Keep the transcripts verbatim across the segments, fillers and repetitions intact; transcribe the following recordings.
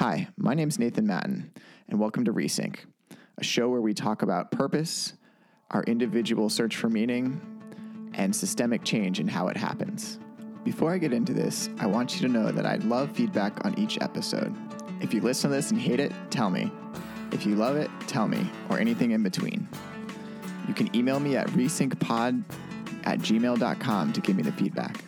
Hi, my name's Nathan Matten, and welcome to Resync, a show where we talk about purpose, our individual search for meaning, and systemic change and how it happens. Before I get into this, I want you to know that I'd love feedback on each episode. If you listen to this and hate it, tell me. If you love it, tell me, or anything in between. You can email me at resyncpod at gmail dot com to give me the feedback.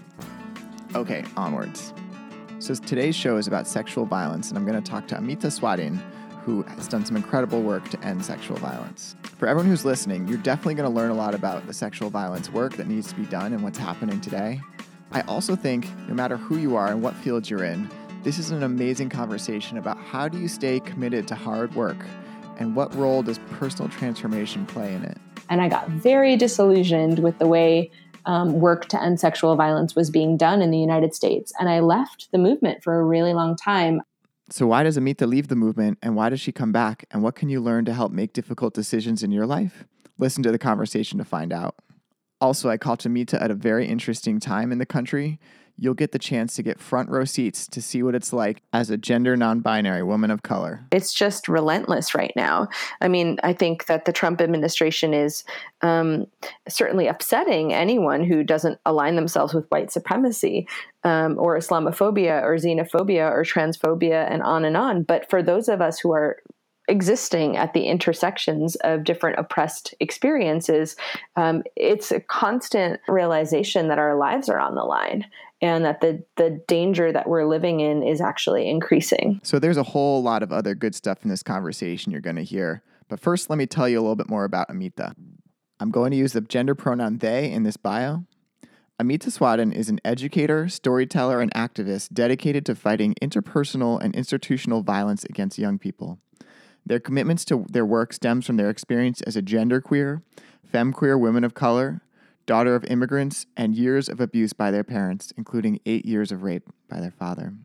Okay, onwards. So today's show is about sexual violence, and I'm going to talk to Amita Swadin, who has done some incredible work to end sexual violence. For everyone who's listening, you're definitely going to learn a lot about the sexual violence work that needs to be done and what's happening today. I also think no matter who you are and what field you're in, this is an amazing conversation about how do you stay committed to hard work and what role does personal transformation play in it. And I got very disillusioned with the way um, work to end sexual violence was being done in the United States. And I left the movement for a really long time. So why does Amita leave the movement, and why does she come back? And what can you learn to help make difficult decisions in your life? Listen to the conversation to find out. Also, I caught Amita at a very interesting time in the country. You'll get the chance to get front row seats to see what it's like as a gender non-binary woman of color. It's just relentless right now. I mean, I think that the Trump administration is um, certainly upsetting anyone who doesn't align themselves with white supremacy um, or Islamophobia or xenophobia or transphobia and on and on. But for those of us who are existing at the intersections of different oppressed experiences, um, it's a constant realization that our lives are on the line and that the, the danger that we're living in is actually increasing. So there's a whole lot of other good stuff in this conversation you're going to hear. But first, let me tell you a little bit more about Amita. I'm going to use the gender pronoun they in this bio. Amita Swadin is an educator, storyteller, and activist dedicated to fighting interpersonal and institutional violence against young people. Their commitments to their work stems from their experience as a genderqueer, femqueer women of color, daughter of immigrants, and years of abuse by their parents, including eight years of rape by their father.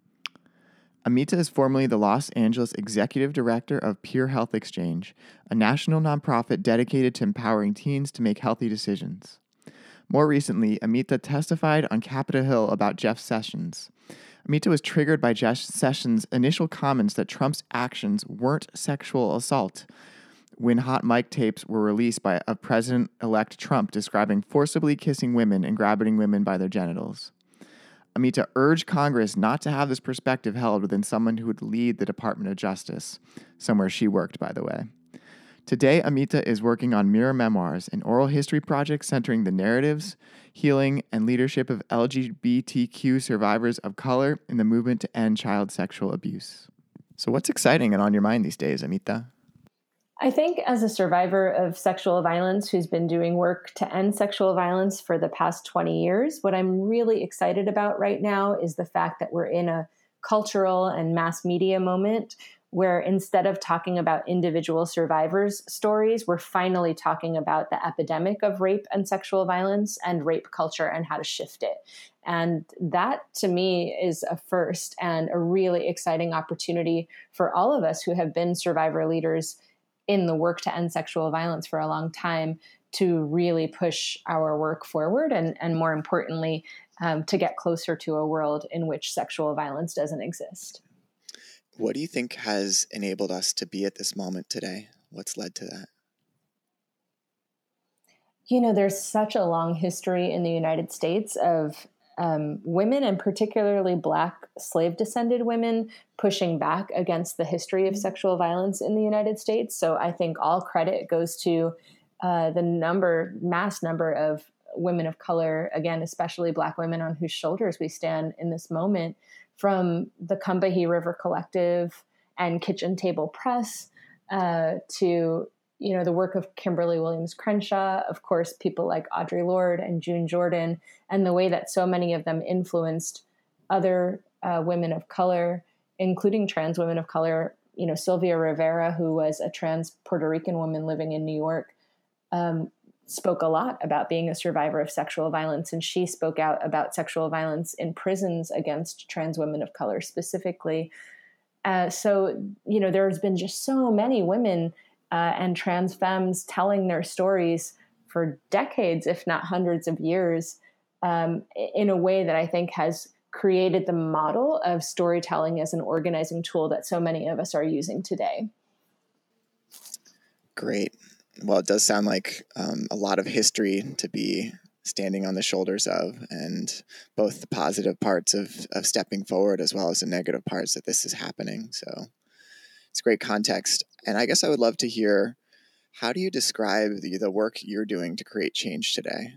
Amita is formerly the Los Angeles Executive Director of Peer Health Exchange, a national nonprofit dedicated to empowering teens to make healthy decisions. More recently, Amita testified on Capitol Hill about Jeff Sessions. Amita was triggered by Jeff Sessions' initial comments that Trump's actions weren't sexual assault when hot mic tapes were released by of President-elect Trump describing forcibly kissing women and grabbing women by their genitals. Amita urged Congress not to have this perspective held within someone who would lead the Department of Justice, somewhere she worked, by the way. Today, Amita is working on Mirror Memoirs, an oral history project centering the narratives, healing, and leadership of L G B T Q survivors of color in the movement to end child sexual abuse. So what's exciting and on your mind these days, Amita? I think as a survivor of sexual violence who's been doing work to end sexual violence for the past twenty years, what I'm really excited about right now is the fact that we're in a cultural and mass media moment where instead of talking about individual survivors' stories, we're finally talking about the epidemic of rape and sexual violence and rape culture and how to shift it. And that, to me, is a first and a really exciting opportunity for all of us who have been survivor leaders in the work to end sexual violence for a long time to really push our work forward and, and more importantly, um, to get closer to a world in which sexual violence doesn't exist. What do you think has enabled us to be at this moment today? What's led to that? You know, there's such a long history in the United States of um, women, and particularly Black slave-descended women, pushing back against the history of sexual violence in the United States. So I think all credit goes to uh, the number, mass number of women of color, again, especially Black women on whose shoulders we stand in this moment, from the Combahee River Collective and Kitchen Table Press uh, to, you know, the work of Kimberly Williams Crenshaw, of course, people like Audre Lorde and June Jordan, and the way that so many of them influenced other uh, women of color, including trans women of color. You know, Sylvia Rivera, who was a trans Puerto Rican woman living in New York, um, spoke a lot about being a survivor of sexual violence. And she spoke out about sexual violence in prisons against trans women of color specifically. Uh, so, you know, there's been just so many women uh, and trans femmes telling their stories for decades, if not hundreds of years, um, in a way that I think has created the model of storytelling as an organizing tool that so many of us are using today. Great. Well, it does sound like um, a lot of history to be standing on the shoulders of, and both the positive parts of, of stepping forward as well as the negative parts that this is happening. So it's great context. And I guess I would love to hear, how do you describe the, the work you're doing to create change today?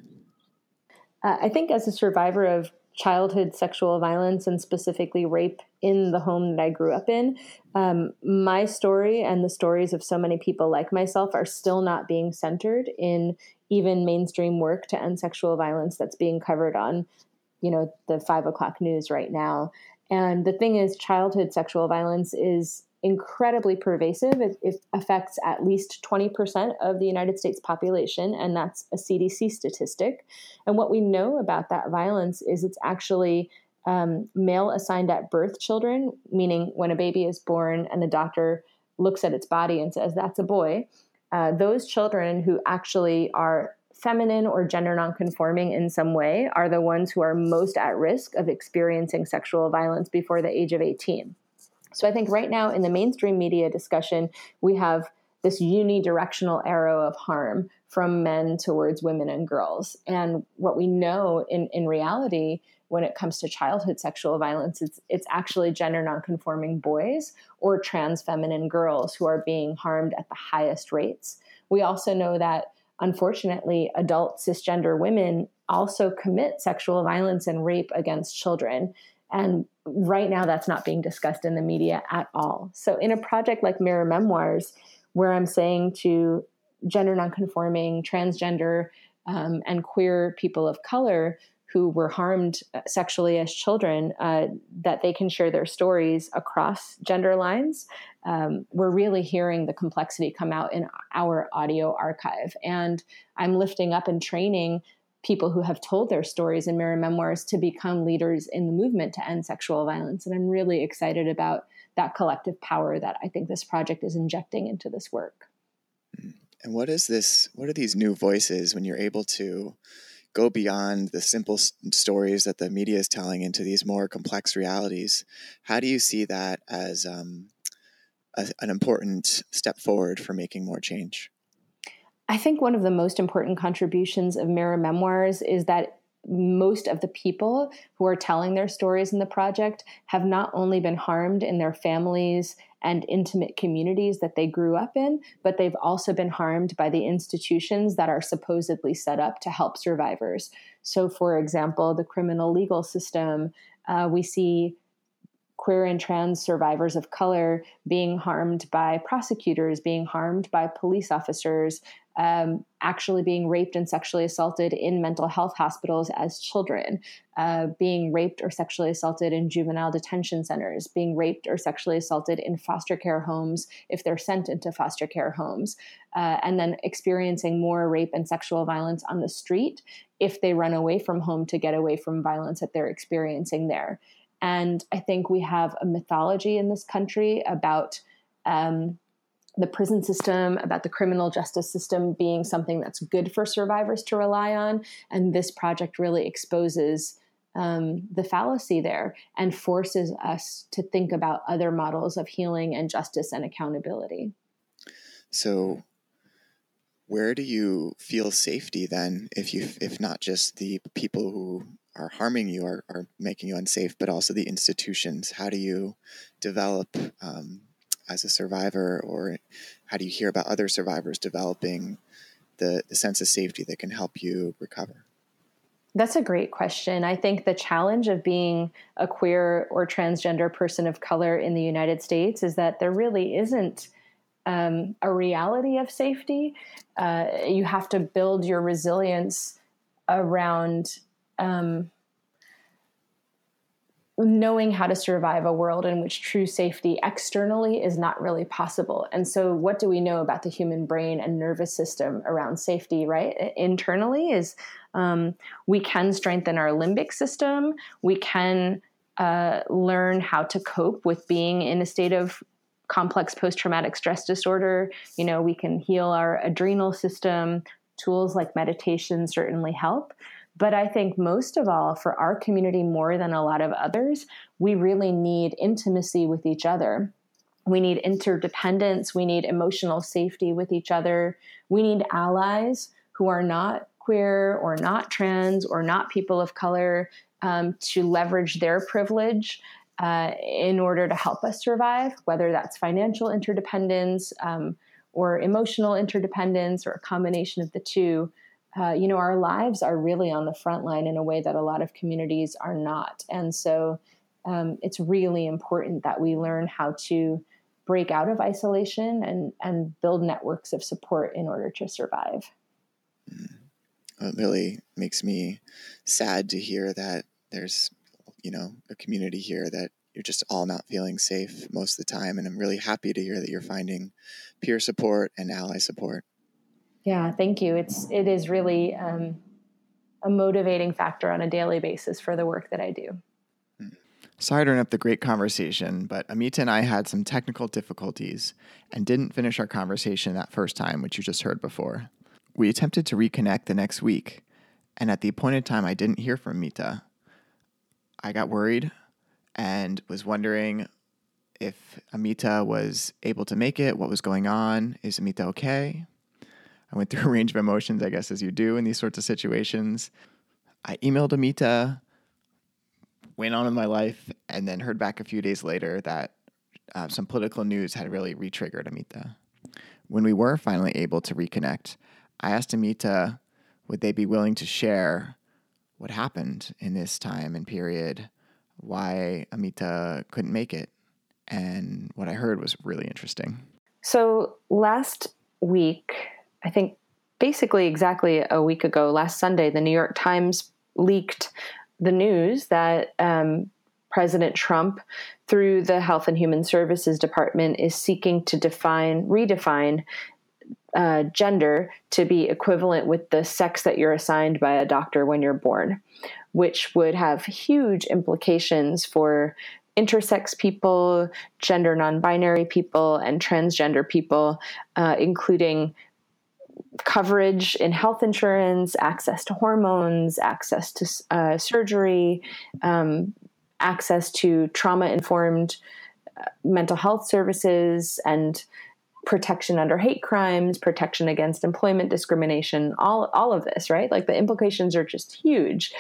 Uh, I think as a survivor of childhood sexual violence and specifically rape in the home that I grew up in, um, my story and the stories of so many people like myself are still not being centered in even mainstream work to end sexual violence that's being covered on, you know, the five o'clock news right now. And the thing is, childhood sexual violence is incredibly pervasive. It, it affects at least twenty percent of the United States population, and that's a C D C statistic. And what we know about that violence is it's actually um, male assigned at birth children, meaning when a baby is born and the doctor looks at its body and says, that's a boy. Uh, those children who actually are feminine or gender nonconforming in some way are the ones who are most at risk of experiencing sexual violence before the age of eighteen. So I think right now in the mainstream media discussion, we have this unidirectional arrow of harm from men towards women and girls. And what we know in, in reality, when it comes to childhood sexual violence, it's, it's actually gender nonconforming boys or trans feminine girls who are being harmed at the highest rates. We also know that, unfortunately, adult cisgender women also commit sexual violence and rape against children. And right now, that's not being discussed in the media at all. So in a project like Mirror Memoirs, where I'm saying to gender nonconforming, transgender, um, and queer people of color who were harmed sexually as children, uh, that they can share their stories across gender lines, um, we're really hearing the complexity come out in our audio archive. And I'm lifting up and training people who have told their stories in Mirror Memoirs to become leaders in the movement to end sexual violence. And I'm really excited about that collective power that I think this project is injecting into this work. And what is this, what are these new voices when you're able to go beyond the simple s- stories that the media is telling into these more complex realities? How do you see that as um, a, an important step forward for making more change? I think one of the most important contributions of Mirror Memoirs is that most of the people who are telling their stories in the project have not only been harmed in their families and intimate communities that they grew up in, but they've also been harmed by the institutions that are supposedly set up to help survivors. So, for example, the criminal legal system, uh, we see queer and trans survivors of color being harmed by prosecutors, being harmed by police officers, um, actually being raped and sexually assaulted in mental health hospitals as children, uh, being raped or sexually assaulted in juvenile detention centers, being raped or sexually assaulted in foster care homes if they're sent into foster care homes, uh, and then experiencing more rape and sexual violence on the street if they run away from home to get away from violence that they're experiencing there. And I think we have a mythology in this country about um, the prison system, about the criminal justice system being something that's good for survivors to rely on. And this project really exposes um, the fallacy there and forces us to think about other models of healing and justice and accountability. So where do you feel safety then, if you, if not just the people who are harming you are, are making you unsafe, but also the institutions? How do you develop um, as a survivor, or how do you hear about other survivors developing the, the sense of safety that can help you recover? That's a great question. I think the challenge of being a queer or transgender person of color in the United States is that there really isn't um, a reality of safety. Uh, you have to build your resilience around um, knowing how to survive a world in which true safety externally is not really possible. And so what do we know about the human brain and nervous system around safety, right? Internally is um, we can strengthen our limbic system. We can uh, learn how to cope with being in a state of complex post-traumatic stress disorder. You know, we can heal our adrenal system. Tools like meditation certainly help. But I think most of all, for our community more than a lot of others, we really need intimacy with each other. We need interdependence. We need emotional safety with each other. We need allies who are not queer or not trans or not people of color um, to leverage their privilege uh, in order to help us survive, whether that's financial interdependence um, or emotional interdependence or a combination of the two. Uh, you know, our lives are really on the front line in a way that a lot of communities are not. And so um, it's really important that we learn how to break out of isolation and, and build networks of support in order to survive. It really makes me sad to hear that there's, you know, a community here that you're just all not feeling safe most of the time. And I'm really happy to hear that you're finding peer support and ally support. Yeah, thank you. It's, it is really um, a motivating factor on a daily basis for the work that I do. Sorry to interrupt the great conversation, but Amita and I had some technical difficulties and didn't finish our conversation that first time, which you just heard before. We attempted to reconnect the next week, and at the appointed time, I didn't hear from Amita. I got worried and was wondering if Amita was able to make it, what was going on, is Amita okay? I went through a range of emotions, I guess, as you do in these sorts of situations. I emailed Amita, went on in my life, and then heard back a few days later that uh, some political news had really re-triggered Amita. When we were finally able to reconnect, I asked Amita, would they be willing to share what happened in this time and period, why Amita couldn't make it, and what I heard was really interesting. So last week, I think basically exactly a week ago, last Sunday, the New York Times leaked the news that um, President Trump, through the Health and Human Services Department, is seeking to define, redefine uh, gender to be equivalent with the sex that you're assigned by a doctor when you're born, which would have huge implications for intersex people, gender non-binary people, and transgender people, uh, including coverage in health insurance, access to hormones, access to uh, surgery, um, access to trauma-informed uh, mental health services, and protection under hate crimes, protection against employment discrimination, all, all of this, right? Like the implications are just huge.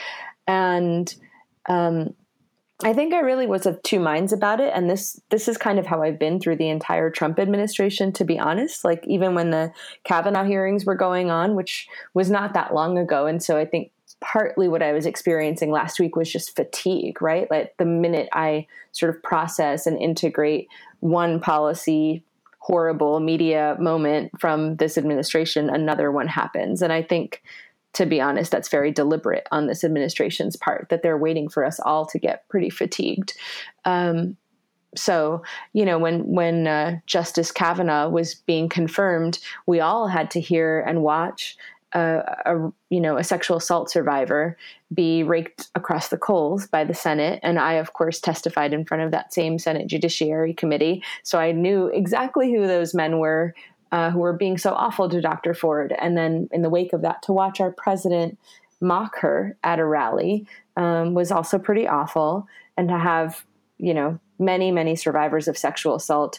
And um, I think I really was of two minds about it. And this, this is kind of how I've been through the entire Trump administration, to be honest. Like even when the Kavanaugh hearings were going on, which was not that long ago. And so I think partly what I was experiencing last week was just fatigue, right? Like the minute I sort of process and integrate one policy horrible media moment from this administration, another one happens. And I think, to be honest, that's very deliberate on this administration's part, that they're waiting for us all to get pretty fatigued. Um, so, you know, when when uh, Justice Kavanaugh was being confirmed, we all had to hear and watch uh, a you know a sexual assault survivor be raked across the coals by the Senate, and I, of course, testified in front of that same Senate Judiciary Committee, so I knew exactly who those men were. Uh, who were being so awful to Doctor Ford. And then in the wake of that, to watch our president mock her at a rally um, was also pretty awful. And to have, you know, many, many survivors of sexual assault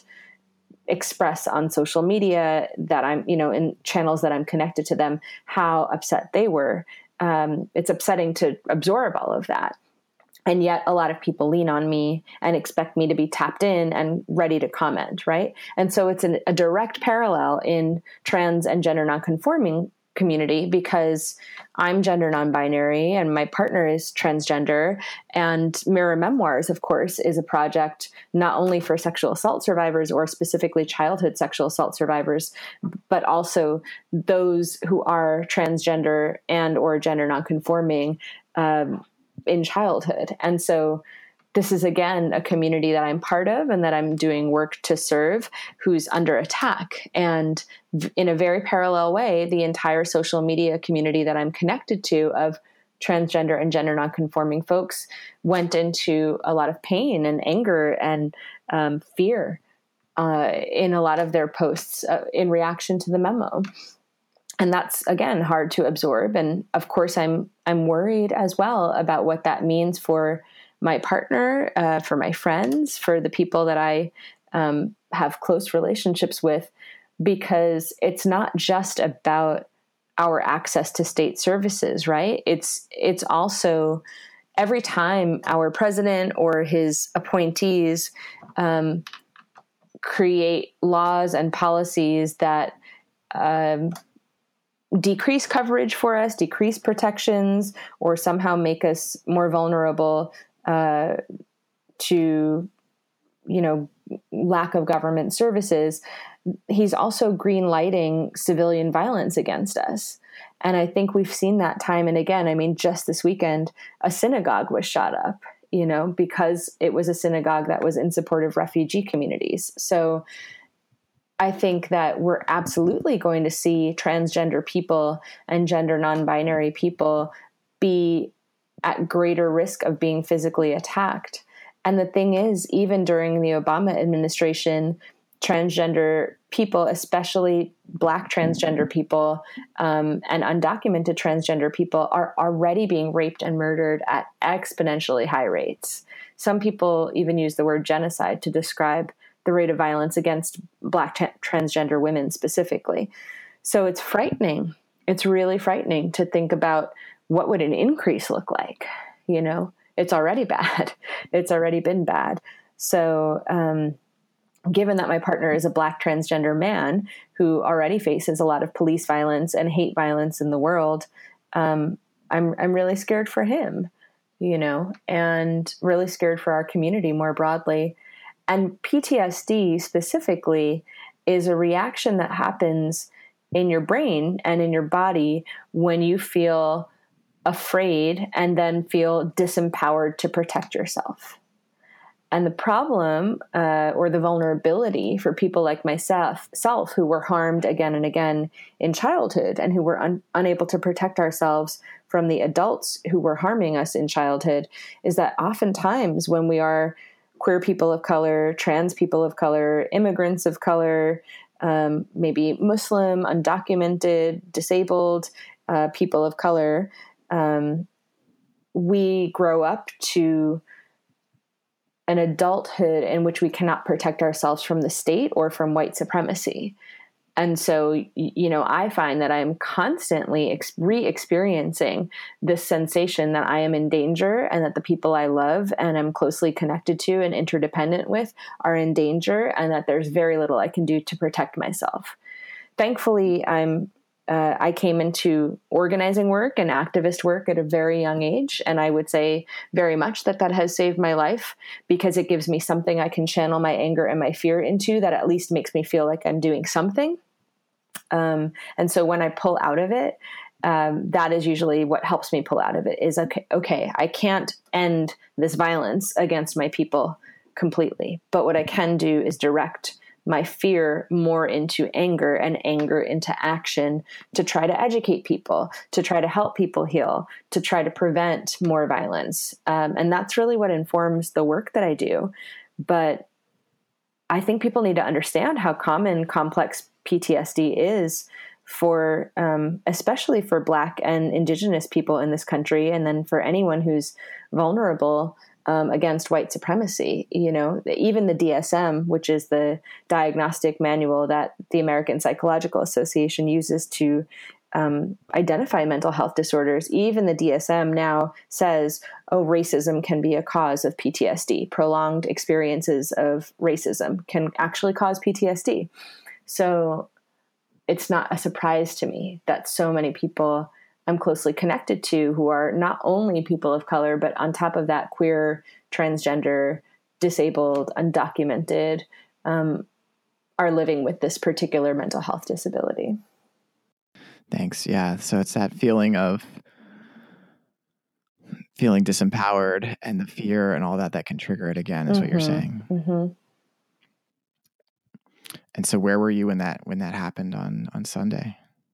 express on social media that I'm, you know, in channels that I'm connected to them, how upset they were. Um, it's upsetting to absorb all of that. And yet a lot of people lean on me and expect me to be tapped in and ready to comment, right? And so it's an, a direct parallel in trans and gender nonconforming community, because I'm gender non-binary and my partner is transgender. And Mirror Memoirs, of course, is a project not only for sexual assault survivors or specifically childhood sexual assault survivors, but also those who are transgender and or gender nonconforming um, in childhood. And so this is, again, a community that I'm part of and that I'm doing work to serve, who's under attack. And in a very parallel way, the entire social media community that I'm connected to of transgender and gender nonconforming folks went into a lot of pain and anger and um, fear uh, in a lot of their posts uh, in reaction to the memo. And that's, again, hard to absorb. And of course, I'm I'm worried as well about what that means for my partner, uh, for my friends, for the people that I um, have close relationships with, because it's not just about our access to state services, right? It's it's also every time our president or his appointees um, create laws and policies that um, decrease coverage for us, decrease protections, or somehow make us more vulnerable uh, to, you know, lack of government services, he's also green lighting civilian violence against us. And I think we've seen that time and again. I mean, just this weekend, a synagogue was shot up, you know, because it was a synagogue that was in support of refugee communities. So I think that we're absolutely going to see transgender people and gender non-binary people be at greater risk of being physically attacked. And the thing is, even during the Obama administration, transgender people, especially Black transgender people um, and undocumented transgender people, are already being raped and murdered at exponentially high rates. Some people even use the word genocide to describe the rate of violence against Black t- transgender women specifically. So it's frightening. It's really frightening to think about what would an increase look like. You know, it's already bad. It's already been bad. So um, given that my partner is a Black transgender man who already faces a lot of police violence and hate violence in the world, um, I'm I'm really scared for him, you know, and really scared for our community more broadly. And P T S D specifically is a reaction that happens in your brain and in your body when you feel afraid and then feel disempowered to protect yourself. And the problem uh, or the vulnerability for people like myself self, who were harmed again and again in childhood and who were un- unable to protect ourselves from the adults who were harming us in childhood, is that oftentimes when we are queer people of color, trans people of color, immigrants of color, um, maybe Muslim, undocumented, disabled uh, people of color, um, we grow up to an adulthood in which we cannot protect ourselves from the state or from white supremacy. And so, you know, I find that I'm constantly ex- re-experiencing this sensation that I am in danger and that the people I love and I'm closely connected to and interdependent with are in danger, and that there's very little I can do to protect myself. Thankfully, I'm uh, I came into organizing work and activist work at a very young age, and I would say very much that that has saved my life, because it gives me something I can channel my anger and my fear into that at least makes me feel like I'm doing something. Um, and so when I pull out of it, um, that is usually what helps me pull out of it is, okay, okay, I can't end this violence against my people completely, but what I can do is direct my fear more into anger and anger into action to try to educate people, to try to help people heal, to try to prevent more violence. Um, and that's really what informs the work that I do. But I think people need to understand how common complex P T S D is for, um, especially for Black and Indigenous people in this country, and then for anyone who's vulnerable um, against white supremacy. You know, even the D S M, which is the diagnostic manual that the American Psychological Association uses to um, identify mental health disorders, even the D S M now says, oh, racism can be a cause of P T S D. Prolonged experiences of racism can actually cause P T S D. So it's not a surprise to me that so many people I'm closely connected to, who are not only people of color, but on top of that, queer, transgender, disabled, undocumented, um, are living with this particular mental health disability. Thanks. Yeah. So it's that feeling of feeling disempowered and the fear and all that that can trigger it again is mm-hmm. what you're saying. Mm-hmm. And so where were you when that when that happened on, on Sunday?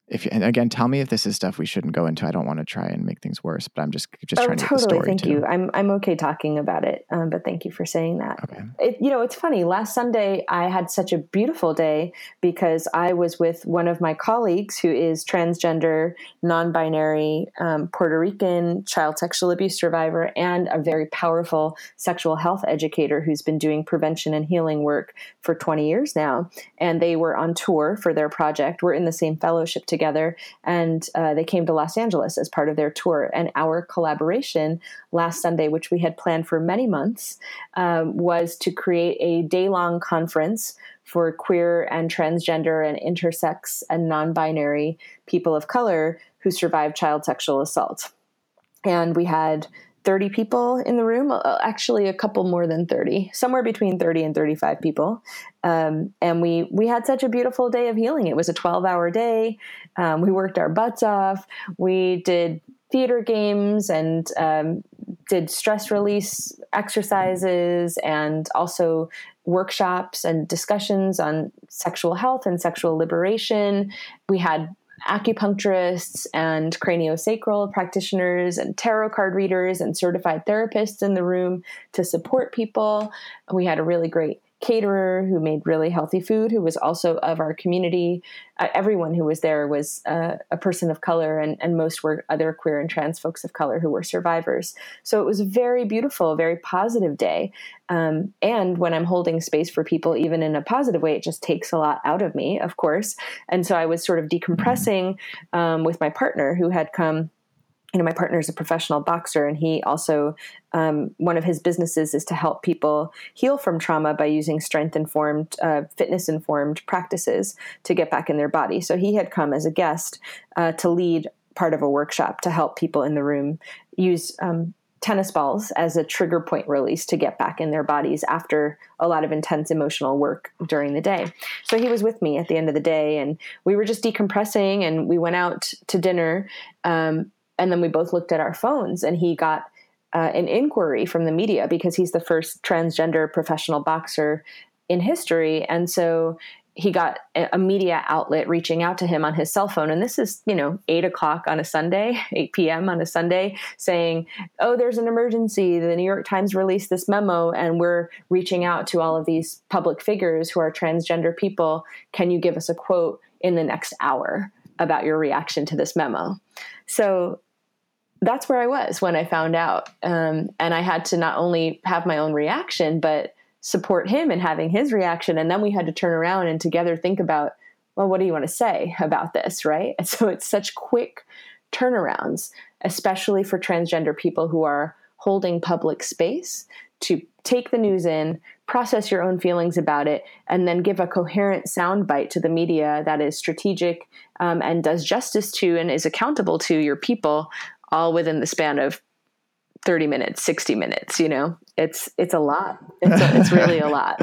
if you, and again, tell me if this is stuff we shouldn't go into. I don't want to try and make things worse, but I'm just just oh, trying to totally. get the story Thank too. you. I'm I'm okay talking about it, um, but thank you for saying that. Okay. It, you know, it's funny. Last Sunday, I had such a beautiful day because I was with one of my colleagues who is transgender, non-binary, um, Puerto Rican child sexual abuse survivor, and a very powerful sexual health educator who's been doing prevention and healing work for twenty years now. And they were on tour for their project. We're in the same fellowship together, and uh, they came to Los Angeles as part of their tour. And our collaboration last Sunday, which we had planned for many months, um, was to create a day-long conference for queer and transgender and intersex and non-binary people of color who survived child sexual assault. And we had thirty people in the room, actually a couple more than thirty, somewhere between thirty and thirty-five people. Um, and we we had such a beautiful day of healing. It was a twelve-hour day. Um, we worked our butts off. We did theater games and um, did stress release exercises and also workshops and discussions on sexual health and sexual liberation. We had acupuncturists and craniosacral practitioners and tarot card readers and certified therapists in the room to support people. We had a really great caterer who made really healthy food, who was also of our community. Uh, everyone who was there was uh, a person of color, and, and most were other queer and trans folks of color who were survivors. So it was a very beautiful, very positive day. Um, and when I'm holding space for people, even in a positive way, it just takes a lot out of me, of course. And so I was sort of decompressing um, with my partner who had come. You know, my partner is a professional boxer, and he also, um, one of his businesses is to help people heal from trauma by using strength-informed, uh, fitness-informed practices to get back in their body. So he had come as a guest uh, to lead part of a workshop to help people in the room use um, tennis balls as a trigger point release to get back in their bodies after a lot of intense emotional work during the day. So he was with me at the end of the day, and we were just decompressing, and we went out to dinner. Um, And then we both looked at our phones, and he got uh, an inquiry from the media because he's the first transgender professional boxer in history. And so he got a media outlet reaching out to him on his cell phone. And this is, you know, eight o'clock on a Sunday, eight p.m. on a Sunday, saying, oh, there's an emergency. The New York Times released this memo, and we're reaching out to all of these public figures who are transgender people. Can you give us a quote in the next hour about your reaction to this memo? So that's where I was when I found out. Um, and I had to not only have my own reaction, but support him in having his reaction. And then we had to turn around and together think about, well, what do you want to say about this, right? And so it's such quick turnarounds, especially for transgender people who are holding public space, to take the news in, process your own feelings about it, and then give a coherent soundbite to the media that is strategic um, and does justice to and is accountable to your people, all within the span of thirty minutes, sixty minutes. You know, it's, it's a lot. It's, a, it's really a lot.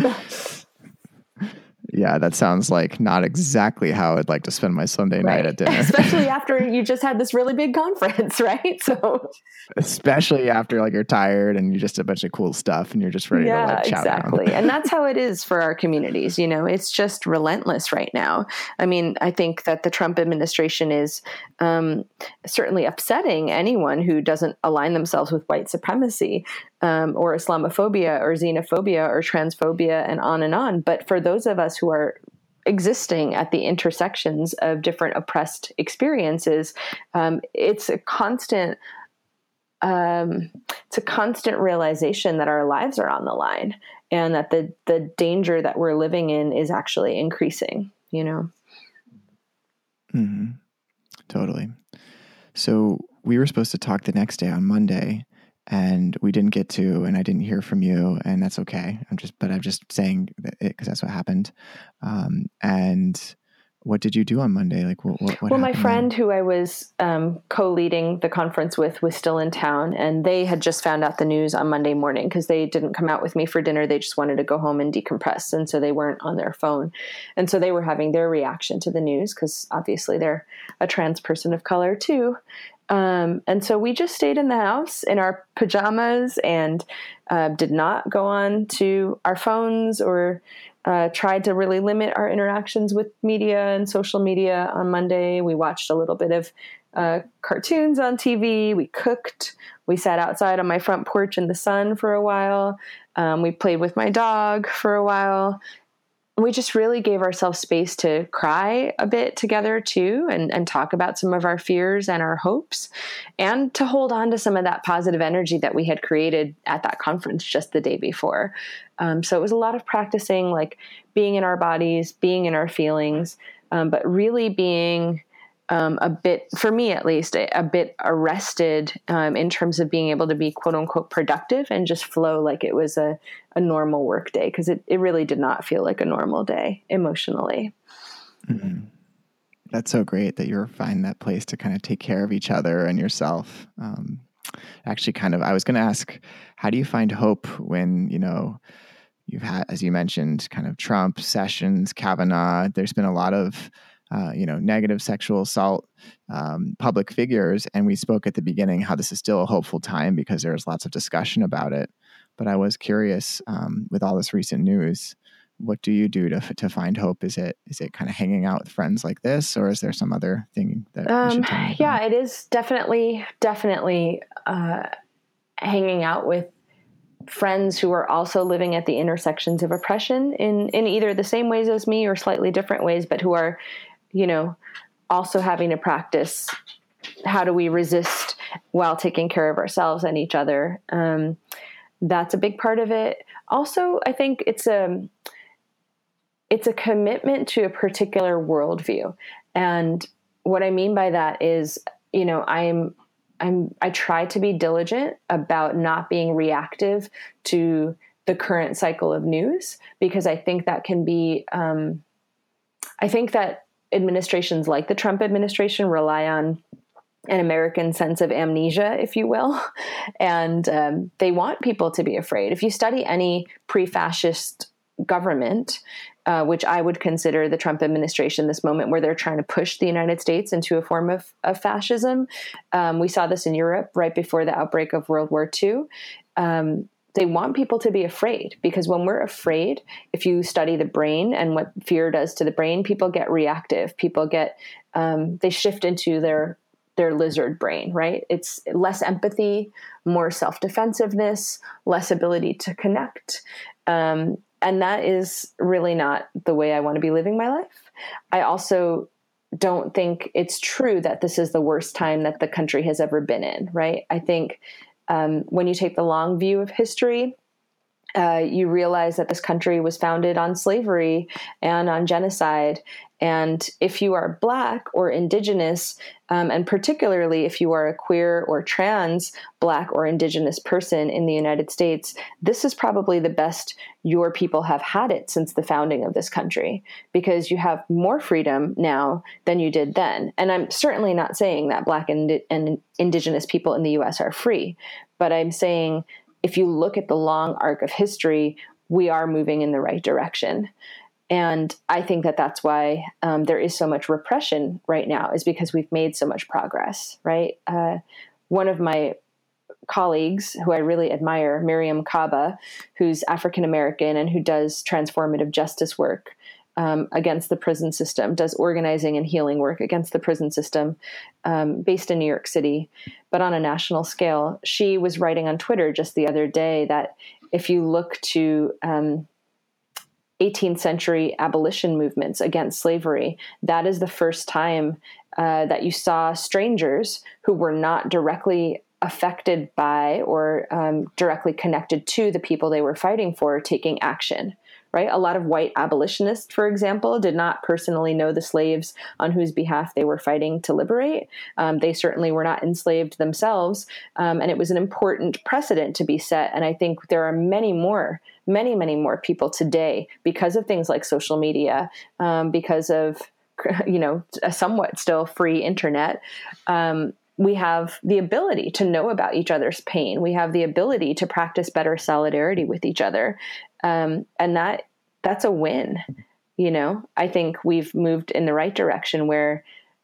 Yeah, that sounds like not exactly how I'd like to spend my Sunday right. night at dinner. Especially after you just had this really big conference, right? So, especially after like you're tired and you just did a bunch of cool stuff and you're just ready yeah, to like chow exactly. down. And that's how it is for our communities. You know, it's just relentless right now. I mean, I think that the Trump administration is um, certainly upsetting anyone who doesn't align themselves with white supremacy. Um, or Islamophobia or xenophobia or transphobia and on and on. But for those of us who are existing at the intersections of different oppressed experiences, um, it's a constant, um, it's a constant realization that our lives are on the line and that the the danger that we're living in is actually increasing. You know. Mm-hmm. Totally. So we were supposed to talk the next day on Monday. And we didn't get to, and I didn't hear from you, and that's okay. I'm just, but I'm just saying that it because that's what happened. Um, and what did you do on Monday? Like, what? what, what well, my friend then? who I was um, co-leading the conference with was still in town, and they had just found out the news on Monday morning because they didn't come out with me for dinner. They just wanted to go home and decompress, and so they weren't on their phone, and so they were having their reaction to the news because obviously they're a trans person of color too. Um, and so we just stayed in the house in our pajamas and uh, did not go on to our phones or uh, tried to really limit our interactions with media and social media on Monday. We watched a little bit of uh, cartoons on T V. We cooked. We sat outside on my front porch in the sun for a while. Um, we played with my dog for a while. We just really gave ourselves space to cry a bit together too, and, and talk about some of our fears and our hopes, and to hold on to some of that positive energy that we had created at that conference just the day before. Um, so it was a lot of practicing, like being in our bodies, being in our feelings, um, but really being um, a bit, for me at least, a, a bit arrested um, in terms of being able to be quote unquote productive and just flow like it was a, a normal work day. Cause it, it really did not feel like a normal day emotionally. Mm-hmm. That's so great that you're finding that place to kind of take care of each other and yourself. Um, actually kind of, I was going to ask, how do you find hope when, you know, you've had, as you mentioned, kind of Trump, Sessions, Kavanaugh, there's been a lot of, Uh, you know, negative sexual assault um, public figures. And we spoke at the beginning how this is still a hopeful time because there's lots of discussion about it. But I was curious, um, with all this recent news, what do you do to to find hope? Is it is it kind of hanging out with friends like this, or is there some other thing that um, you should tell me about? Yeah, it is definitely, definitely uh, hanging out with friends who are also living at the intersections of oppression in, in either the same ways as me or slightly different ways, but who are, you know, also having to practice how do we resist while taking care of ourselves and each other. Um, that's a big part of it. Also, I think it's a, it's a commitment to a particular worldview. And what I mean by that is, you know, I'm, I'm, I try to be diligent about not being reactive to the current cycle of news, because I think that can be, um, I think that administrations like the Trump administration rely on an American sense of amnesia, if you will. And um, they want people to be afraid. If you study any pre-fascist government, uh, which I would consider the Trump administration this moment, where they're trying to push the United States into a form of, of fascism. Um, we saw this in Europe right before the outbreak of World War Two. Um, They want people to be afraid, because when we're afraid, if you study the brain and what fear does to the brain, people get reactive. People get, um, they shift into their, their lizard brain, right? It's less empathy, more self-defensiveness, less ability to connect. Um, and that is really not the way I want to be living my life. I also don't think it's true that this is the worst time that the country has ever been in, right? I think Um, when you take the long view of history, uh, you realize that this country was founded on slavery and on genocide. And if you are Black or Indigenous, um, and particularly if you are a queer or trans Black or Indigenous person in the United States, this is probably the best your people have had it since the founding of this country, because you have more freedom now than you did then. And I'm certainly not saying that Black and, and Indigenous people in the U S are free, but I'm saying if you look at the long arc of history, we are moving in the right direction. And I think that that's why um, there is so much repression right now, is because we've made so much progress, right? Uh, one of my colleagues who I really admire, Miriam Kaba, who's African-American and who does transformative justice work um, against the prison system, does organizing and healing work against the prison system, um, based in New York City, but on a national scale. She was writing on Twitter just the other day that if you look to um, eighteenth century abolition movements against slavery, that is the first time uh, that you saw strangers who were not directly affected by or um, directly connected to the people they were fighting for taking action, right? A lot of white abolitionists, for example, did not personally know the slaves on whose behalf they were fighting to liberate. Um, they certainly were not enslaved themselves. Um, and it was an important precedent to be set. And I think there are many more, many, many more people today, because of things like social media, um, because of, you know, a somewhat still free internet, um, we have the ability to know about each other's pain. We have the ability to practice better solidarity with each other. Um, and that that's a win. You know, I think we've moved in the right direction, where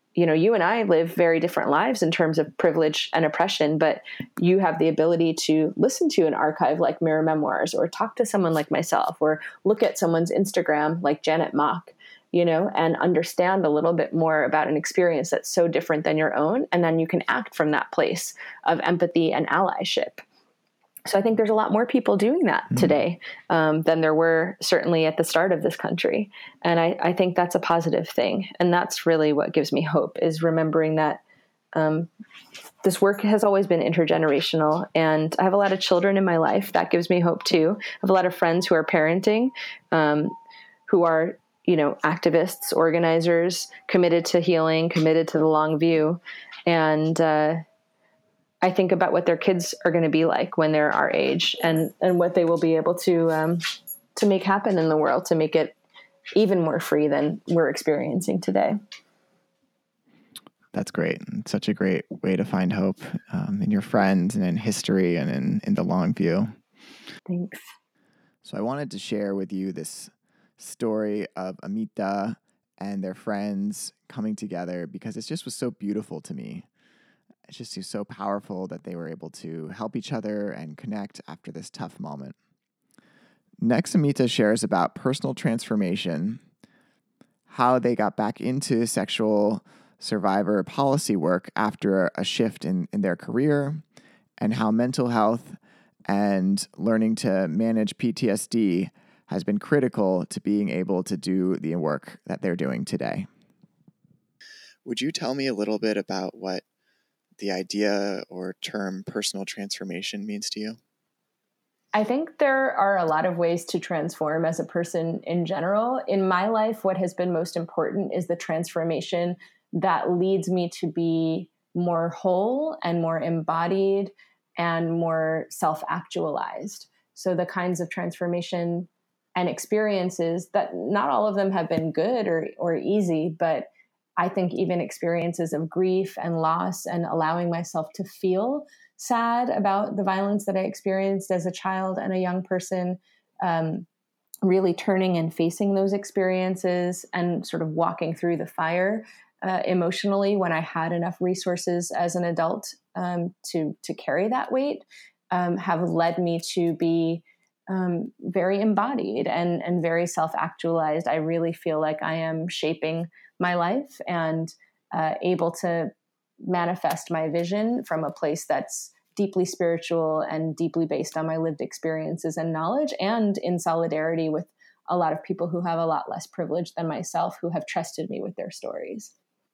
you know, you and I live very different lives in terms of privilege and oppression, but you have the ability to listen to an archive like Mirror Memoirs, or talk to someone like myself, or look at someone's Instagram like Janet Mock, you know, and understand a little bit more about an experience that's so different than your own. And then you can act from that place of empathy and allyship. So I think there's a lot more people doing that mm-hmm. today um, than there were certainly at the start of this country. And I, I think that's a positive thing. And that's really what gives me hope, is remembering that um, this work has always been intergenerational. And I have a lot of children in my life. That gives me hope too. I have a lot of friends who are parenting, um, who are, you know, activists, organizers, committed to healing, committed to the long view. And, uh, I think about what their kids are going to be like when they're our age, and, and what they will be able to, um, to make happen in the world, to make it even more free than we're experiencing today. That's great. It's such a great way to find hope um, in your friends and in history and in, in the long view. Thanks. So I wanted to share with you this story of Amita and their friends coming together, because it just was so beautiful to me. It's just so powerful that they were able to help each other and connect after this tough moment. Next, Amita shares about personal transformation, how they got back into sexual survivor policy work after a shift in, in their career, and how mental health and learning to manage P T S D has been critical to being able to do the work that they're doing today. Would you tell me a little bit about what the idea or term personal transformation means to you? I think there are a lot of ways to transform as a person in general. In my life, what has been most important is the transformation that leads me to be more whole and more embodied and more self-actualized. So the kinds of transformation and experiences that not all of them have been good or, or easy, but I think even experiences of grief and loss, and allowing myself to feel sad about the violence that I experienced as a child and a young person, um, really turning and facing those experiences and sort of walking through the fire uh, emotionally when I had enough resources as an adult um, to, to carry that weight, um, have led me to be um, very embodied and, and very self-actualized. I really feel like I am shaping my life and uh, able to manifest my vision from a place that's deeply spiritual and deeply based on my lived experiences and knowledge, and in solidarity with a lot of people who have a lot less privilege than myself, who have trusted me with their stories.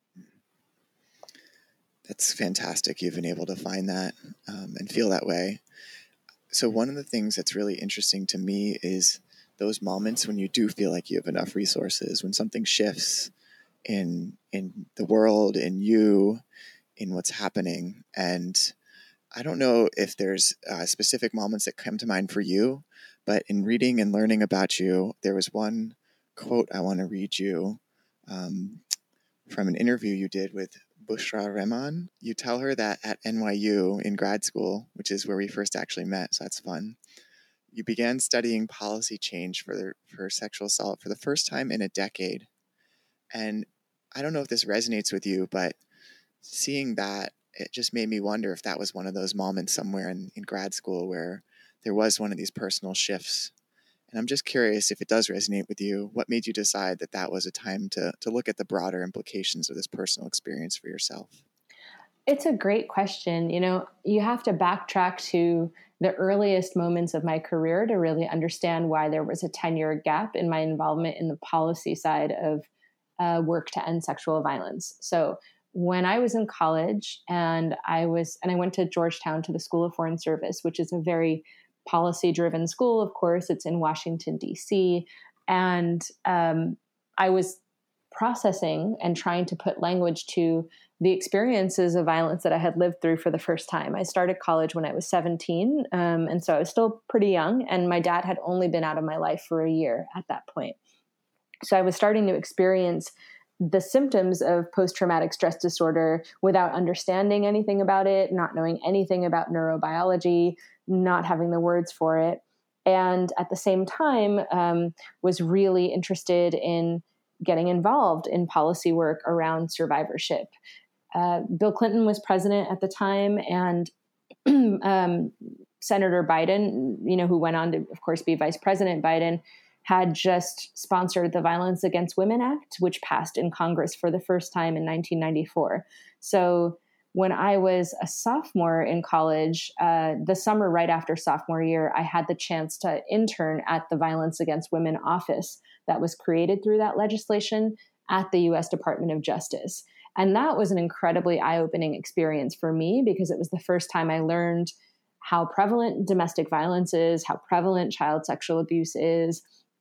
That's fantastic. You've been able to find that um, and feel that way. So one of the things that's really interesting to me is those moments when you do feel like you have enough resources, when something shifts in in the world, in you, in what's happening. And I don't know if there's uh, specific moments that come to mind for you, but in reading and learning about you, there was one quote I want to read you um, from an interview you did with Bushra Rehman. You tell her that at N Y U in grad school, which is where we first actually met, so that's fun, you began studying policy change for for sexual assault for the first time in a decade. And I don't know if this resonates with you, but seeing that, it just made me wonder if that was one of those moments somewhere in, in grad school where there was one of these personal shifts. And I'm just curious if it does resonate with you. What made you decide that that was a time to to look at the broader implications of this personal experience for yourself? It's a great question. You know, you have to backtrack to the earliest moments of my career to really understand why there was a ten-year gap in my involvement in the policy side of uh, work to end sexual violence. So when I was in college and I was, and I went to Georgetown to the School of Foreign Service, which is a very policy-driven school. Of course, it's in Washington, D C. And um, I was processing and trying to put language to the experiences of violence that I had lived through for the first time. I started college when I was seventeen. Um, and so I was still pretty young, and my dad had only been out of my life for a year at that point. So I was starting to experience the symptoms of post-traumatic stress disorder without understanding anything about it, not knowing anything about neurobiology, not having the words for it. And at the same time, um, was really interested in getting involved in policy work around survivorship. Uh, Bill Clinton was president at the time, and um, Senator Biden, you know, who went on to, of course, be Vice President Biden, had just sponsored the Violence Against Women Act, which passed in Congress for the first time in nineteen ninety-four. So when I was a sophomore in college, uh, the summer right after sophomore year, I had the chance to intern at the Violence Against Women office that was created through that legislation at the U S Department of Justice. And that was an incredibly eye-opening experience for me, because it was the first time I learned how prevalent domestic violence is, how prevalent child sexual abuse is,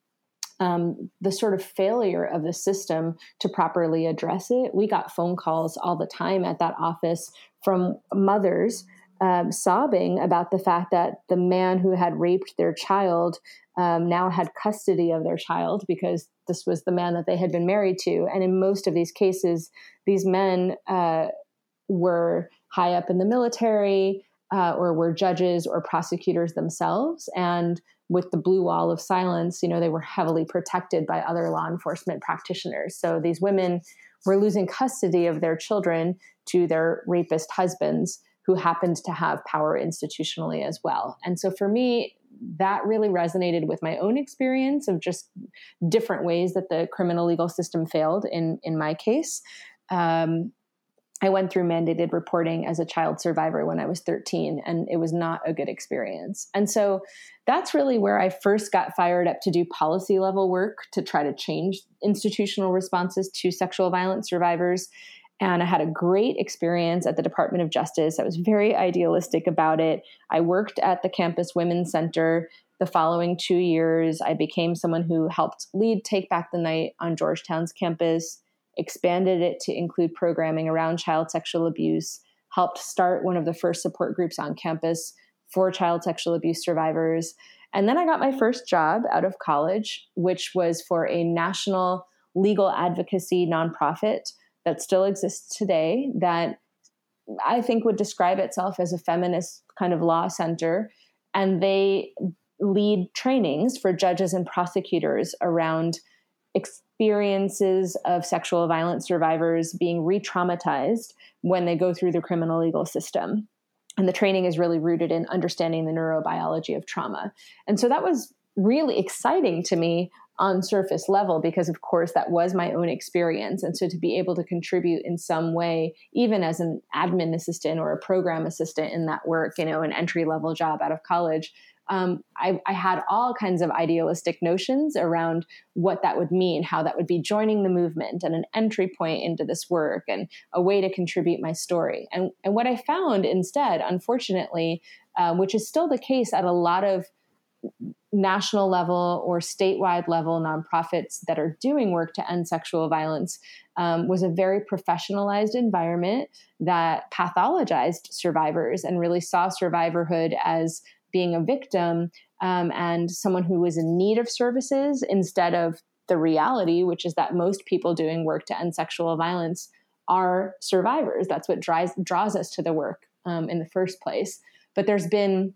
um, the sort of failure of the system to properly address it. We got phone calls all the time at that office from mothers um, sobbing about the fact that the man who had raped their child um, now had custody of their child, because this was the man that they had been married to. And in most of these cases, these men uh, were high up in the military, uh, or were judges or prosecutors themselves. And with the blue wall of silence, you know, they were heavily protected by other law enforcement practitioners. So these women were losing custody of their children to their rapist husbands, who happened to have power institutionally as well. And so for me, that really resonated with my own experience of just different ways that the criminal legal system failed in, in my case. Um, I went through mandated reporting as a child survivor when I was thirteen, and it was not a good experience. And so that's really where I first got fired up to do policy level work to try to change institutional responses to sexual violence survivors. And I had a great experience at the Department of Justice. I was very idealistic about it. I worked at the Campus Women's Center the following two years. I became someone who helped lead Take Back the Night on Georgetown's campus, expanded it to include programming around child sexual abuse, helped start one of the first support groups on campus for child sexual abuse survivors. And then I got my first job out of college, which was for a national legal advocacy nonprofit that still exists today, that I think would describe itself as a feminist kind of law center. And they lead trainings for judges and prosecutors around experiences of sexual violence survivors being re-traumatized when they go through the criminal legal system. And the training is really rooted in understanding the neurobiology of trauma. And so that was really exciting to me on surface level, because of course that was my own experience. And so to be able to contribute in some way, even as an admin assistant or a program assistant in that work, you know, an entry level job out of college, Um, I, I had all kinds of idealistic notions around what that would mean, how that would be joining the movement and an entry point into this work and a way to contribute my story. And, and what I found instead, unfortunately, uh, which is still the case at a lot of national level or statewide level nonprofits that are doing work to end sexual violence, um, was a very professionalized environment that pathologized survivors and really saw survivorhood as being a victim um, and someone who was in need of services, instead of the reality, which is that most people doing work to end sexual violence are survivors. That's what drives, draws us to the work um, in the first place. But there's been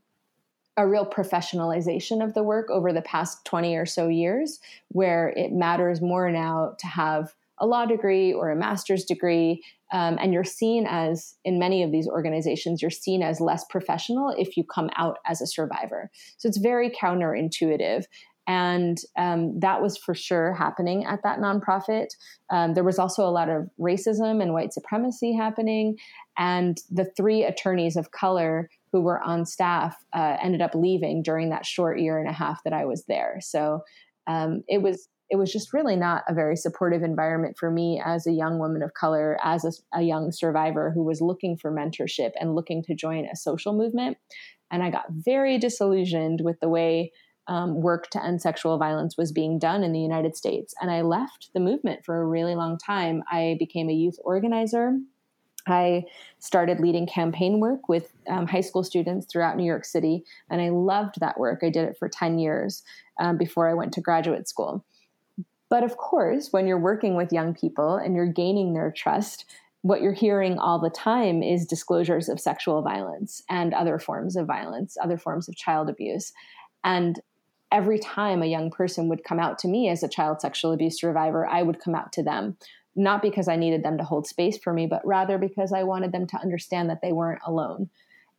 a real professionalization of the work over the past twenty or so years, where it matters more now to have a law degree or a master's degree. Um, and you're seen as, in many of these organizations, you're seen as less professional if you come out as a survivor. So it's very counterintuitive. And um, that was for sure happening at that nonprofit. Um, there was also a lot of racism and white supremacy happening. And the three attorneys of color who were on staff uh, ended up leaving during that short year and a half that I was there. So um, it was it was just really not a very supportive environment for me as a young woman of color, as a, a young survivor who was looking for mentorship and looking to join a social movement. And I got very disillusioned with the way um, work to end sexual violence was being done in the United States. And I left the movement for a really long time. I became a youth organizer. I started leading campaign work with um, high school students throughout New York City. And I loved that work. I did it for ten years um, before I went to graduate school. But of course, when you're working with young people and you're gaining their trust, what you're hearing all the time is disclosures of sexual violence and other forms of violence, other forms of child abuse. And every time a young person would come out to me as a child sexual abuse survivor, I would come out to them, not because I needed them to hold space for me, but rather because I wanted them to understand that they weren't alone.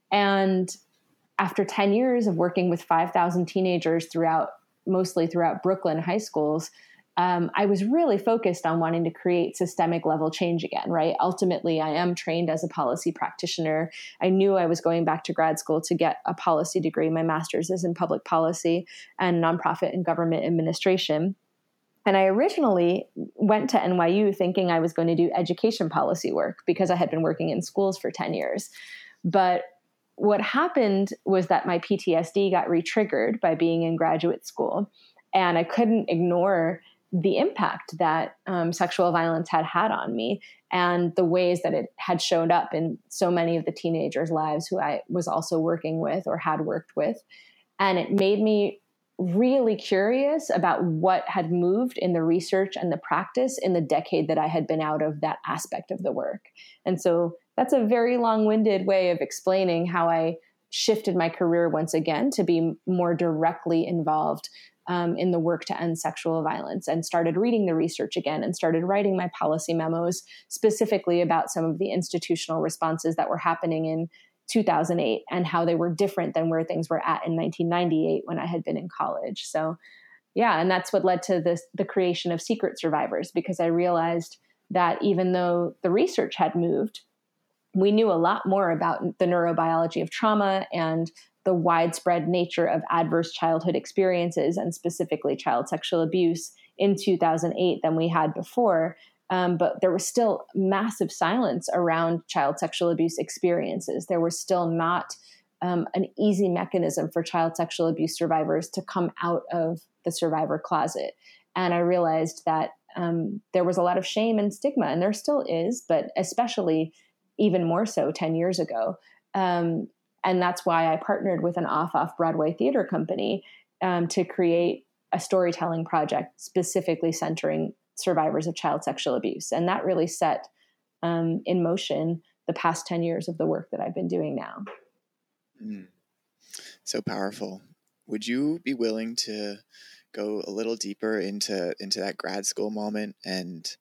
And after ten years of working with five thousand teenagers throughout, mostly throughout Brooklyn high schools, um, I was really focused on wanting to create systemic level change again, right? Ultimately, I am trained as a policy practitioner. I knew I was going back to grad school to get a policy degree. My master's is in public policy and nonprofit and government administration. And I originally went to N Y U thinking I was going to do education policy work because I had been working in schools for ten years. But what happened was that my P T S D got re-triggered by being in graduate school, and I couldn't ignore the impact that um, sexual violence had had on me and the ways that it had showed up in so many of the teenagers' lives who I was also working with or had worked with. And it made me really curious about what had moved in the research and the practice in the decade that I had been out of that aspect of the work. And so that's a very long-winded way of explaining how I shifted my career once again to be more directly involved um, in the work to end sexual violence, and started reading the research again and started writing my policy memos specifically about some of the institutional responses that were happening in two thousand eight and how they were different than where things were at in nineteen ninety-eight when I had been in college. So yeah, and that's what led to this, the creation of Secret Survivors, because I realized that even though the research had moved, we knew a lot more about the neurobiology of trauma and the widespread nature of adverse childhood experiences, and specifically child sexual abuse, in two thousand eight than we had before. Um, but there was still massive silence around child sexual abuse experiences. There was still not um, an easy mechanism for child sexual abuse survivors to come out of the survivor closet. And I realized that um, there was a lot of shame and stigma, and there still is, but especially even more so ten years ago. Um, and that's why I partnered with an off-off Broadway theater company um, to create a storytelling project specifically centering survivors of child sexual abuse. And that really set um, in motion the past ten years of the work that I've been doing now. Mm. So powerful. Would you be willing to go a little deeper into, into that grad school moment? And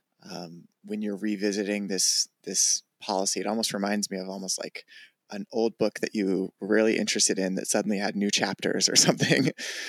um, when you're revisiting this, this policy, it almost reminds me of almost like an old book that you were really interested in that suddenly had new chapters or something,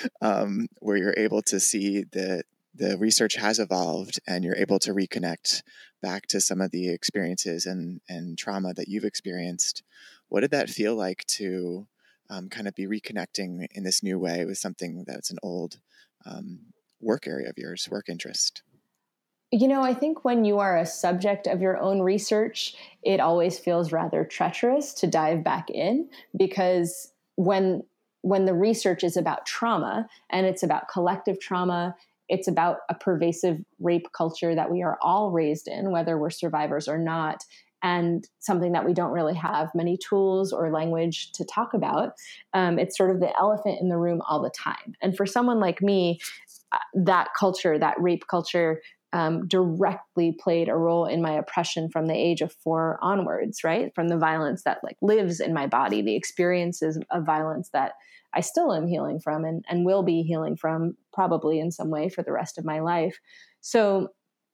um, where you're able to see that the research has evolved and you're able to reconnect back to some of the experiences and, and trauma that you've experienced. What did that feel like to um, kind of be reconnecting in this new way with something that's an old um, work area of yours, work interest? You know, I think when you are a subject of your own research, it always feels rather treacherous to dive back in, because when when the research is about trauma and it's about collective trauma, it's about a pervasive rape culture that we are all raised in, whether we're survivors or not, and something that we don't really have many tools or language to talk about. Um, it's sort of the elephant in the room all the time. And for someone like me, that culture, that rape culture, Um, directly played a role in my oppression from the age of four onwards, right? From the violence that like lives in my body, the experiences of violence that I still am healing from and, and will be healing from probably in some way for the rest of my life. So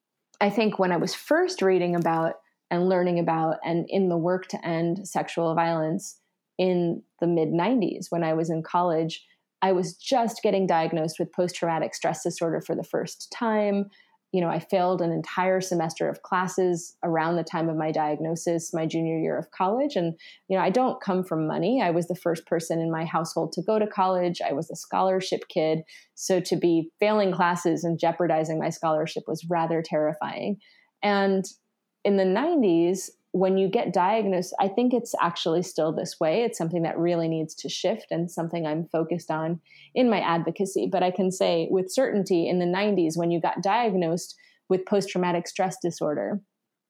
I think when I was first reading about and learning about and in the work to end sexual violence in the mid nineties, when I was in college, I was just getting diagnosed with post-traumatic stress disorder for the first time. You know, I failed an entire semester of classes around the time of my diagnosis, my junior year of college. And, you know, I don't come from money. I was the first person in my household to go to college. I was a scholarship kid. So to be failing classes and jeopardizing my scholarship was rather terrifying. And in the nineties, when you get diagnosed, I think it's actually still this way. It's something that really needs to shift and something I'm focused on in my advocacy. But I can say with certainty in the nineties, when you got diagnosed with post-traumatic stress disorder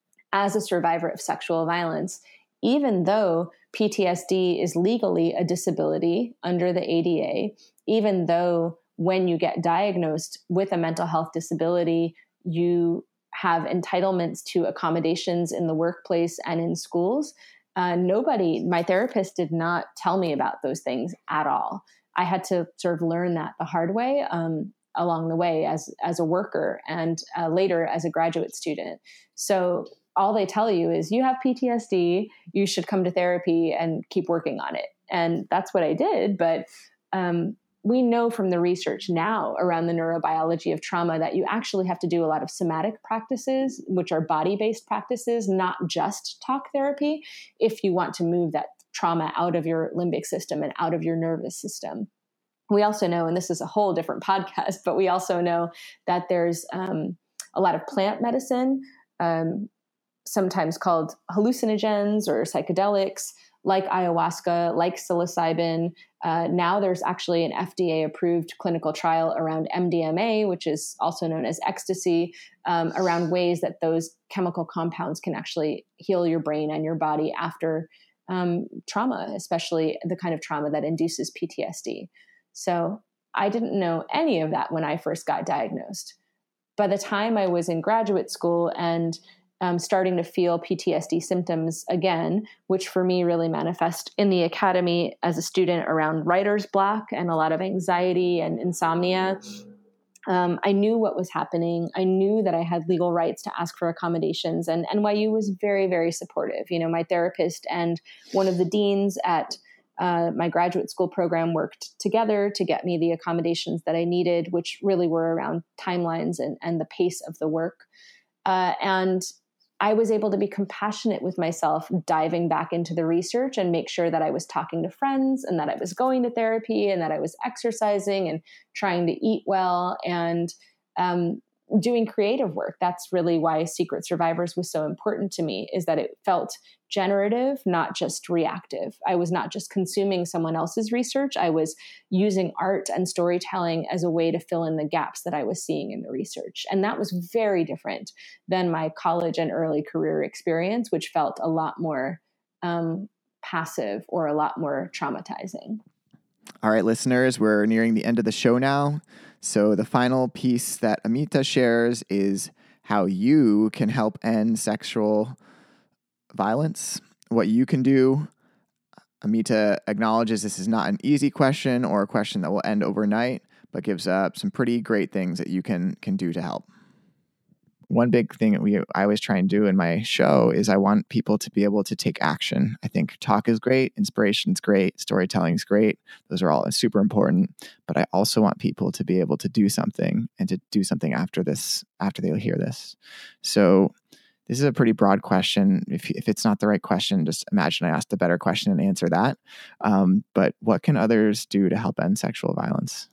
as a survivor of sexual violence, even though P T S D is legally a disability under the A D A, even though when you get diagnosed with a mental health disability, you have entitlements to accommodations in the workplace and in schools. Uh, nobody, my therapist did not tell me about those things at all. I had to sort of learn that the hard way um, along the way as, as a worker and uh, later as a graduate student. So all they tell you is you have P T S D, you should come to therapy and keep working on it. And that's what I did. But um, we know from the research now around the neurobiology of trauma that you actually have to do a lot of somatic practices, which are body-based practices, not just talk therapy, if you want to move that trauma out of your limbic system and out of your nervous system. We also know, and this is a whole different podcast, but we also know that there's um, a lot of plant medicine, um, sometimes called hallucinogens or psychedelics, like ayahuasca, like psilocybin. Uh, now there's actually an F D A-approved clinical trial around M D M A, which is also known as ecstasy, um, around ways that those chemical compounds can actually heal your brain and your body after um, trauma, especially the kind of trauma that induces P T S D. So I didn't know any of that when I first got diagnosed. By the time I was in graduate school and Um, starting to feel P T S D symptoms again, which for me really manifest in the academy as a student around writer's block and a lot of anxiety and insomnia. Um, I knew what was happening. I knew that I had legal rights to ask for accommodations, and N Y U was very, very supportive. You know, my therapist and one of the deans at uh, my graduate school program worked together to get me the accommodations that I needed, which really were around timelines and, and the pace of the work. Uh, and I was able to be compassionate with myself, diving back into the research and make sure that I was talking to friends and that I was going to therapy and that I was exercising and trying to eat well and um, doing creative work. That's really why Secret Survivors was so important to me, is that it felt generative, not just reactive. I was not just consuming someone else's research. I was using art and storytelling as a way to fill in the gaps that I was seeing in the research. And that was very different than my college and early career experience, which felt a lot more um, passive or a lot more traumatizing. All right, listeners, we're nearing the end of the show now. So the final piece that Amita shares is how you can help end sexual violence, what you can do. Amita acknowledges this is not an easy question or a question that will end overnight, but gives up some pretty great things that you can can do to help. One big thing that we I always try and do in my show is I want people to be able to take action. I think talk is great, inspiration is great, storytelling is great. Those are all super important. But I also want people to be able to do something and to do something after this, after they hear this. So this is a pretty broad question. If if it's not the right question, just imagine I asked a better question and answer that. Um, but what can others do to help end sexual violence?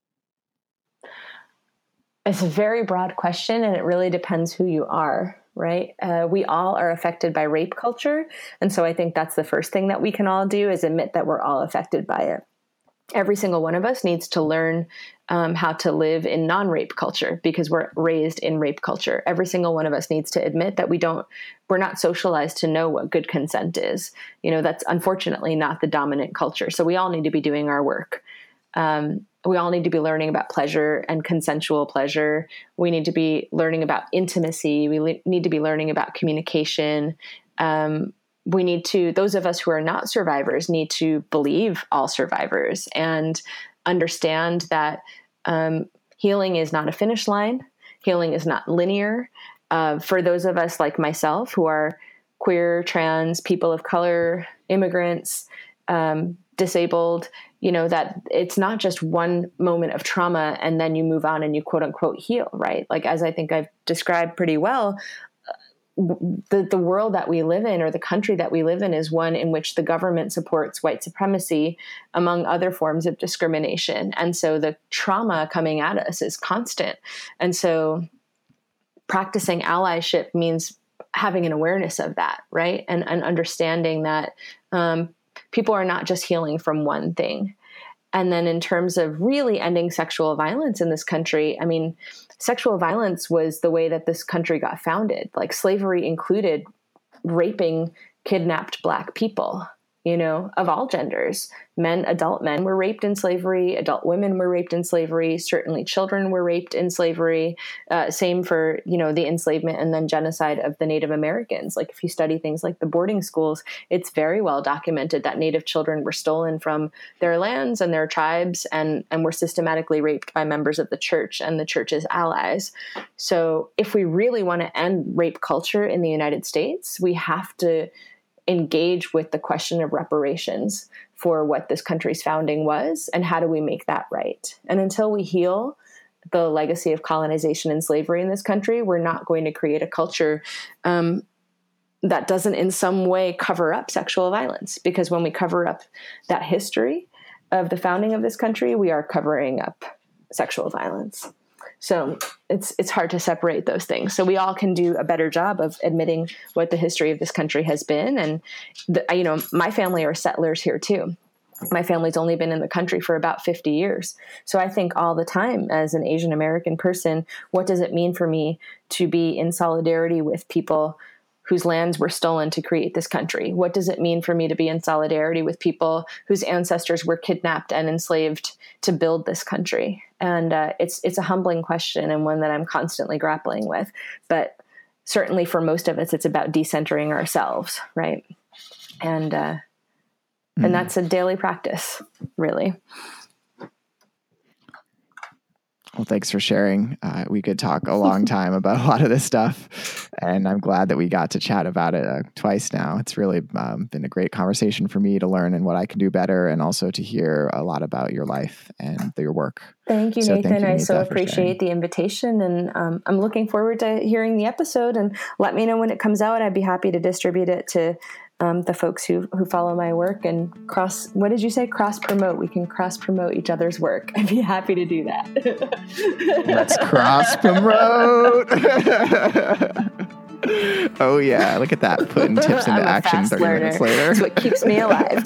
It's a very broad question, and it really depends who you are, right? Uh, we all are affected by rape culture. And so I think that's the first thing that we can all do, is admit that we're all affected by it. Every single one of us needs to learn um, how to live in non-rape culture, because we're raised in rape culture. Every single one of us needs to admit that we don't, we're not socialized to know what good consent is. You know, that's unfortunately not the dominant culture. So we all need to be doing our work. Um, we all need to be learning about pleasure and consensual pleasure. We need to be learning about intimacy. We le- need to be learning about communication. Um, we need to, those of us who are not survivors need to believe all survivors and understand that um, healing is not a finish line. Healing is not linear. Uh, for those of us like myself who are queer, trans, people of color, immigrants, um, disabled, you know, that it's not just one moment of trauma and then you move on and you quote unquote heal, right? Like, as I think I've described pretty well, the, the world that we live in, or the country that we live in, is one in which the government supports white supremacy, among other forms of discrimination. And so the trauma coming at us is constant. And so practicing allyship means having an awareness of that, right? And, and understanding that um, people are not just healing from one thing. And then in terms of really ending sexual violence in this country, I mean, sexual violence was the way that this country got founded. Like, slavery included raping kidnapped Black people. you know, of all genders. Men, adult men were raped in slavery. Adult women were raped in slavery. Certainly children were raped in slavery. Uh, same for, you know, the enslavement and then genocide of the Native Americans. Like if you study things like the boarding schools, it's very well documented that Native children were stolen from their lands and their tribes and, and were systematically raped by members of the church and the church's allies. So if we really want to end rape culture in the United States, we have to engage with the question of reparations for what this country's founding was and how do we make that right. And until we heal the legacy of colonization and slavery in this country, we're not going to create a culture um, that doesn't in some way cover up sexual violence. Because when we cover up that history of the founding of this country, we are covering up sexual violence. So it's it's hard to separate those things. So we all can do a better job of admitting what the history of this country has been. And, the, you know, my family are settlers here too. My family's only been in the country for about fifty years. So I think all the time as an Asian American person, what does it mean for me to be in solidarity with people whose lands were stolen to create this country? What does it mean for me to be in solidarity with people whose ancestors were kidnapped and enslaved to build this country? And uh, it's it's a humbling question and one that I'm constantly grappling with. But certainly for most of us, it's about decentering ourselves, right? And uh, mm. and that's a daily practice, really. Well, thanks for sharing. Uh, we could talk a long time about a lot of this stuff, and I'm glad that we got to chat about it uh, twice now. It's really um, been a great conversation for me to learn and what I can do better, and also to hear a lot about your life and your work. Thank you, so Nathan. Thank you, I Anita, so appreciate the invitation, and um, I'm looking forward to hearing the episode, and let me know when it comes out. I'd be happy to distribute it to Um, the folks who who follow my work and cross, what did you say? Cross promote. We can cross promote each other's work. I'd be happy to do that. Let's cross promote. Oh yeah, look at that, putting tips into action thirty learner. minutes later. That's what keeps me alive.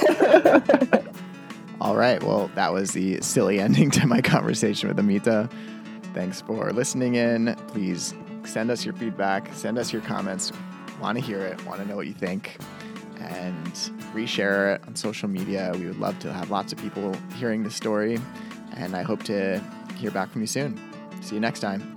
All right, well, that was the silly ending to my conversation with Amita. Thanks for listening in. Please send us your feedback, send us your comments. Want to hear it, want to know what you think, and reshare it on social media. We would love to have lots of people hearing the story, and I hope to hear back from you soon. See you next time.